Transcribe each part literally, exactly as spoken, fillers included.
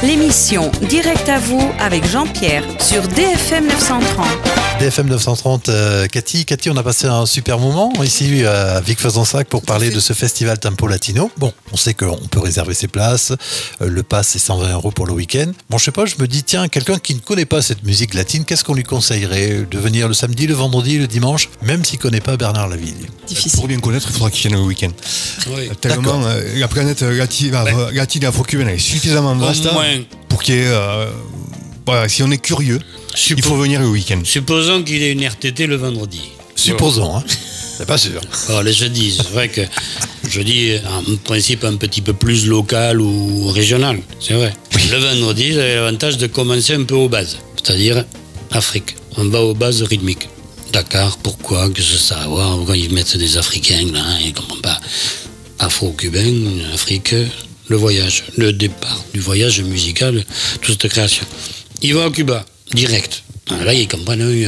l'émission Direct à vous avec Jean-Pierre sur D F M neuf cent trente. D F M neuf cent trente, euh, Cathy, Cathy, on a passé un super moment ici à Vic-Fezensac pour parler de ce festival Tempo Latino. Bon, on sait qu'on peut réserver ses places, euh, le pass c'est cent vingt euros pour le week-end. Bon, je sais pas, je me dis, tiens, quelqu'un qui ne connaît pas cette musique latine, qu'est-ce qu'on lui conseillerait de venir le samedi, le vendredi, le dimanche, même s'il ne connaît pas Bernard Lavilliers? Difficile. Pour bien connaître, il faudra qu'il vienne le week-end. Oui. Tellement euh, la planète latine, ben, latine et afro-cubaine est suffisamment vaste pour qu'il y ait... Euh, voilà, si on est curieux, Suppo- il faut venir le week-end. Supposons qu'il ait une R T T le vendredi. Supposons, hein. C'est pas sûr. Alors, le jeudi, c'est vrai que jeudi, en principe, un petit peu plus local ou régional. C'est vrai. Oui. Le vendredi, vous avez l'avantage de commencer un peu aux bases, c'est-à-dire Afrique. On va aux bases rythmiques. Dakar, pourquoi, que ce savoir, pourquoi ils mettent des Africains là, ils ne comprennent pas. Afro-cubain, Afrique, le voyage, le départ du voyage musical, toute cette création. Ils vont à Cuba, direct. Là, ils comprennent, il y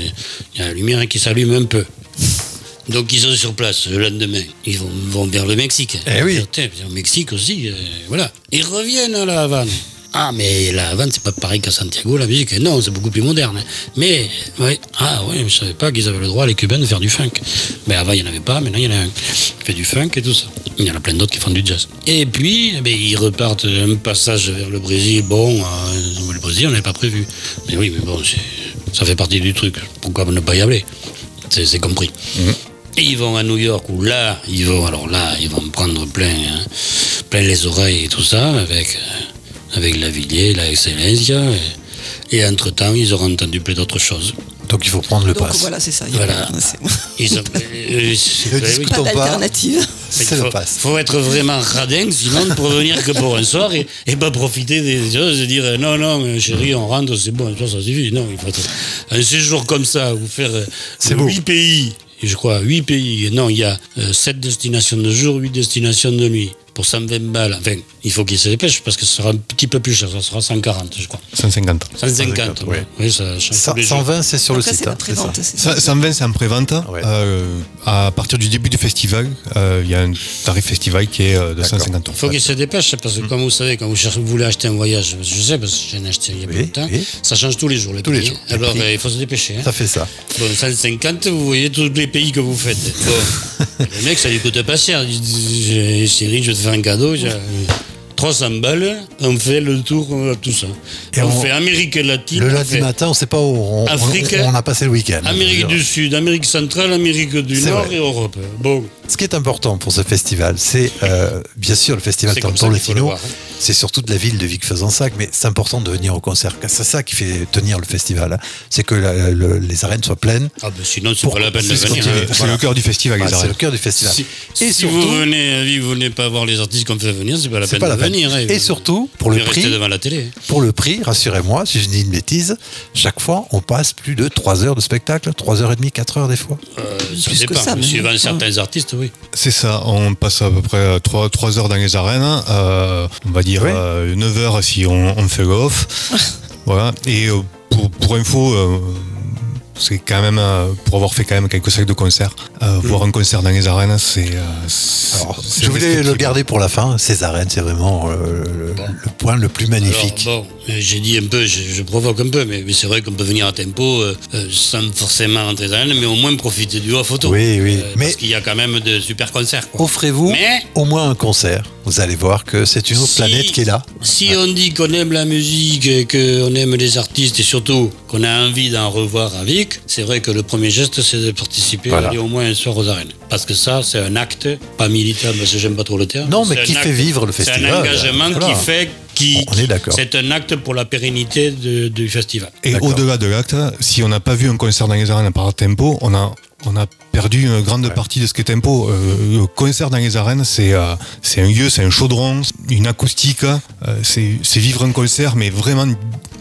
a la lumière qui s'allume un peu. Donc, ils sont sur place le lendemain. Ils vont, vont vers le Mexique. Eh oui. Au Mexique aussi, euh, voilà. Ils reviennent à la Havane. Ah, mais la Havane, c'est pas pareil qu'à Santiago, la musique. Non, c'est beaucoup plus moderne. Mais, ouais, ah, ouais, je savais pas qu'ils avaient le droit, les Cubains, de faire du funk. Mais avant, il n'y en avait pas. Maintenant, il y en a un qui fait du funk et tout ça. Il y en a plein d'autres qui font du jazz. Et puis, eh bien, ils repartent un passage vers le Brésil. Bon, euh, le Brésil, on n'avait pas prévu. Mais oui, mais bon, c'est, ça fait partie du truc. Pourquoi ne pas y aller? C'est, c'est compris. Mmh. Et ils vont à New York, où là, ils vont, alors là, ils vont prendre plein, hein, plein les oreilles et tout ça, avec... Euh, avec Lavilliers, la Excellencia, et, et entre-temps, ils auront entendu plein d'autres choses. Donc il faut prendre le Donc, pass. Voilà, c'est ça. Voilà. C'est... Ils ont, euh, ne discutons pas d'alternative. C'est faut, le pass. Il faut être vraiment radin, sinon ne pour venir que pour un soir et, et pas profiter des choses et dire non, non, chérie, on rentre, c'est bon, ça, ça suffit. Non, il faut être un séjour comme ça, vous faire huit pays. Je crois, huit pays. Non, il y a euh, sept destinations de jour, huit destinations de nuit. Pour cent vingt balles. Enfin, il faut qu'il se dépêche parce que ce sera un petit peu plus cher. Ça sera cent quarante, je crois. cent cinquante. cent cinquante, oui. Oui, ça change. cent vingt, c'est sur Après, le site. C'est hein, c'est ça. C'est ça. cent vingt, c'est en pré-vente. Ouais. Euh, à partir du début du festival, euh, il y a un tarif festival qui est euh, de D'accord. cent cinquante euros. Il faut qu'il se dépêche parce que, mmh. comme vous savez, quand vous, cherchez, vous voulez acheter un voyage, je sais parce que j'en ai acheté il y a oui, peu de temps, oui. Ça change tous les jours. Les tous pays. les jours. Alors, euh, il faut se dépêcher. Hein. Ça fait ça. Bon, cent cinquante, vous voyez tous les pays que vous faites. Bon. Le mec, ça lui coûte pas cher. Il dit, chérie, je vais te faire un cadeau. J'ai trois cents balles, on fait le tour, tout ça. Et on, on fait Amérique latine. Le lundi matin, on ne sait pas où on, Afrique, on, on a passé le week-end. Amérique du Sud, Amérique centrale, Amérique du c'est Nord vrai. Et Europe. Bon. Ce qui est important pour ce festival, c'est euh, bien sûr le festival Tempo Latino. C'est surtout de la ville de Vic-Fezensac, mais c'est important de venir au concert. C'est ça qui fait tenir le festival. Hein. C'est que la, le, les arènes soient pleines. Ah ben sinon, c'est pas la peine de venir. C'est voilà. le cœur du festival, voilà, les arènes. C'est le cœur du festival. Si, et si surtout, vous venez, vous venez pas voir les artistes qu'on fait venir, c'est pas la c'est peine pas de la peine. venir. Hein, et surtout, pour le prix, devant la télé. Pour le prix, rassurez-moi, si je dis une bêtise, chaque fois, on passe plus de trois heures de spectacle, trois heures et demie, quatre heures des fois. Euh, ça dépend. Ça, mais... Suivant certains artistes, oui. C'est ça. On passe à peu près trois heures dans les arènes. Euh, on va dire oui. euh, neuf heures si on, on fait l'off. Voilà. Et euh, pour, pour info, euh, c'est quand même, euh, pour avoir fait quand même quelques sacs de concerts, euh, mmh. voir un concert dans les arènes, c'est... Euh, c'est Alors, c'est je voulais le garder pour la fin. Ces arènes, c'est vraiment euh, le, bon. le point le plus magnifique. Alors, bon, j'ai dit un peu, je, je provoque un peu, mais, mais c'est vrai qu'on peut venir à tempo euh, sans forcément rentrer dans l'arène, mais au moins profiter du haut photo. Oui, oui. Euh, mais parce qu'il y a quand même de super concerts. Quoi. Offrez-vous mais, au moins un concert. Vous allez voir que c'est une autre si, planète qui est là. Si ouais. on dit qu'on aime la musique, et qu'on aime les artistes et surtout qu'on a envie d'en revoir à Vic, c'est vrai que le premier geste, c'est de participer voilà. à aller au moins un soir aux arènes. Parce que ça, c'est un acte, pas militaire, parce que j'aime pas trop le terme. Non, mais c'est qui fait acte, vivre le festival. C'est un engagement voilà. qui fait... Qui, on est d'accord. C'est un acte pour la pérennité de, du festival. Et d'accord. au-delà de l'acte, si on n'a pas vu un concert dans les arènes par Tempo, on a... On a perdu une grande ouais. partie de ce qu'est Tempo. Euh, le concert dans les arènes, c'est, euh, c'est un lieu, c'est un chaudron, une acoustique. Euh, c'est, c'est vivre un concert, mais vraiment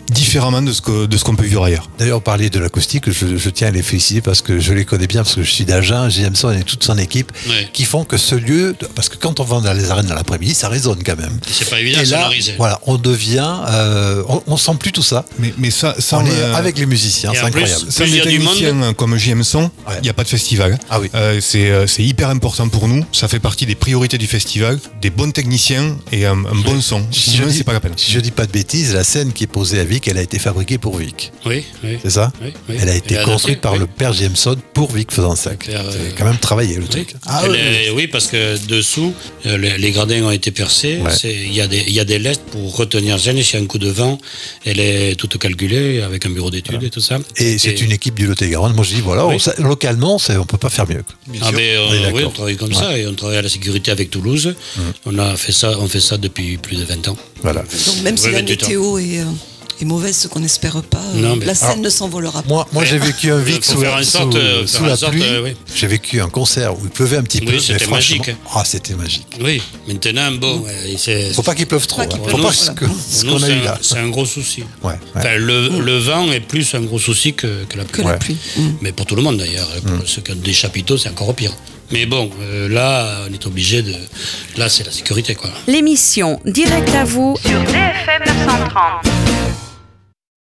différemment de ce que de ce qu'on peut vivre ailleurs. D'ailleurs, parler de l'acoustique, je, je tiens à les féliciter parce que je les connais bien, parce que je suis d'Agen, Jameson et toute son équipe, Ouais. qui font que ce lieu, parce que quand on va dans les arènes dans l'après-midi, ça résonne quand même. C'est pas évident Et de là, sonoriser. voilà, on devient, euh, on, on sent plus tout ça. Mais mais ça, ça On est euh, avec les musiciens, et c'est en plus, incroyable. sans Plus il y des a du techniciens comme J M Son, il Ouais. n'y a pas de festival. Ah oui. Euh, c'est euh, c'est hyper important pour nous. Ça fait partie des priorités du festival, des bons techniciens et un, un bon son. Si je, Sinon, dis, c'est pas la peine. si je dis pas de bêtises, la scène qui est posée à Vic, elle a été fabriquée pour Vic. Oui, oui. C'est ça Oui, oui. Elle a été Elle est construite adaptée, par oui. le père Jameson pour Vic Fezensac. Le père, euh, C'est quand même travaillé le Oui. truc. Ah Elle oui, est- oui, parce que dessous, euh, les, les gradins ont été percés. Ouais. C'est- Il y, a des- il y a des lestes pour retenir jamais s'il y a un coup de vent. Elle est toute calculée avec un bureau d'études et tout ça. Et c'est une équipe du Lot-et-Garonne. Moi je dis voilà, Oui. on- ça- localement, c'est- on peut pas faire mieux. Ah ben, On est euh, oui, d'accord. on travaille comme ça et on travaille à la sécurité avec Toulouse. On a fait ça, on fait ça depuis plus de vingt ans. Voilà. Donc même si Ouais, la vingt-huit ans. météo est, euh, est mauvaise, ce qu'on n'espère pas, euh, Non, mais- la scène Alors, ne s'envolera pas. Moi, moi j'ai vécu un Vic Faut sous, faire la, en sorte, sous- euh, sous faire en la sorte, pluie. euh, oui. J'ai vécu un concert où il pleuvait un petit peu. Oui, mais c'était franchement, magique. Ah, c'était magique. Oui, maintenant, bon, euh, c'est. Faut pas qu'il pleuve trop. Pas qu'il hein. pleuve Faut trop, pas ce que- Pour ce nous, qu'on a c'est eu un- là. c'est un gros souci. Ouais, ouais. Enfin, le, le vent est plus un gros souci que, que la pluie. Que la Ouais. pluie. Mm. Mais pour tout le monde d'ailleurs. Et Pour ceux qui ont des chapiteaux, c'est encore pire. Mais bon, euh, là, on est obligé de. Là, c'est la sécurité, quoi. L'émission Direct à vous sur D F M neuf cent trente.